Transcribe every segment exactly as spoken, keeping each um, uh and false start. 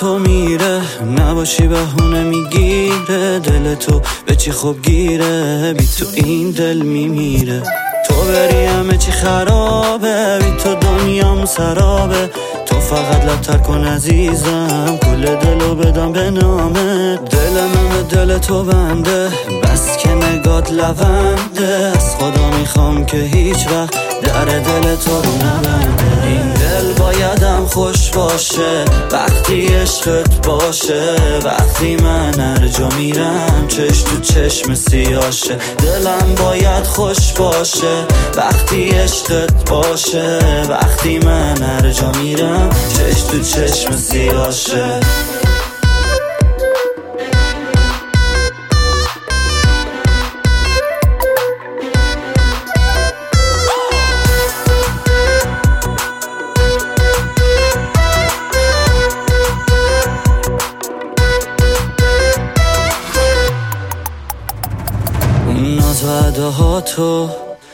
تو میره، نباشی بهونه میگیره. دل تو به چی خوب گیره، بی تو این دل میمیره. تو بری همه چی خرابه، بی تو دنیام سرابه. تو فقط لبتر کن عزیزم، کل دلو بدم به نامه. دل من به دل تو بنده، بس که نگات لونده. از خدا میخوام که هیچ وقت در دل تو رو نبنده. این دل بایدم خوش باشه وقتی عشقت باشه. وقتی من هر جا میرم چش تو چشم سیاشه. دلم باید خوش باشه وقتی عشقت باشه. وقتی من هر جا میرم چش تو چشم سیاشه. ناز و اداهاتو،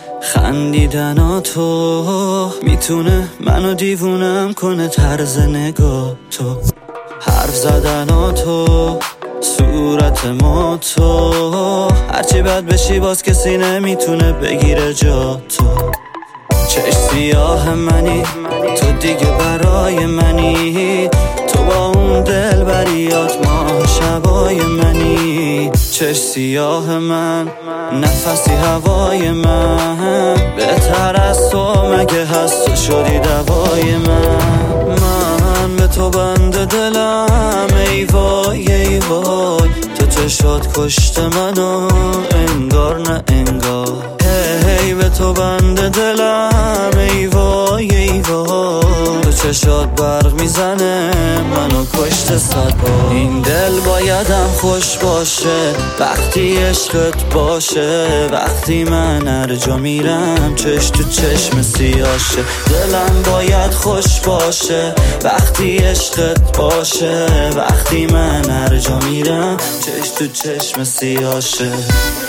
خندیدناتو، میتونه منو دیوونم کنه طرز نگاه تو. حرف زدناتو، صورت ما تو، هرچی بد بشی باز کسی نمیتونه بگیره جا تو. چش سیاه منی تو دیگه برای منی. تو با اون دل بریات ماه شبای منی. چش سیاه من، نفسی هوای من، بهتر از تو مگه هست تو شدی دوای من. من به تو بنده دلم ای وای ای وای. تو چشات کشت منو انگار نه انگار. هی به تو بنده دلم ای وای ای وای. تو چشات برق میزنه منو کشت صد بار. این دل بایدم خوش باشه وقتی عشقت باشه. وقتی من هر جا میرم چش تو چشم سیاشه. دلم باید خوش باشه وقتی عشقت باشه. وقتی من هر جا میرم چش تو چشم سیاشه.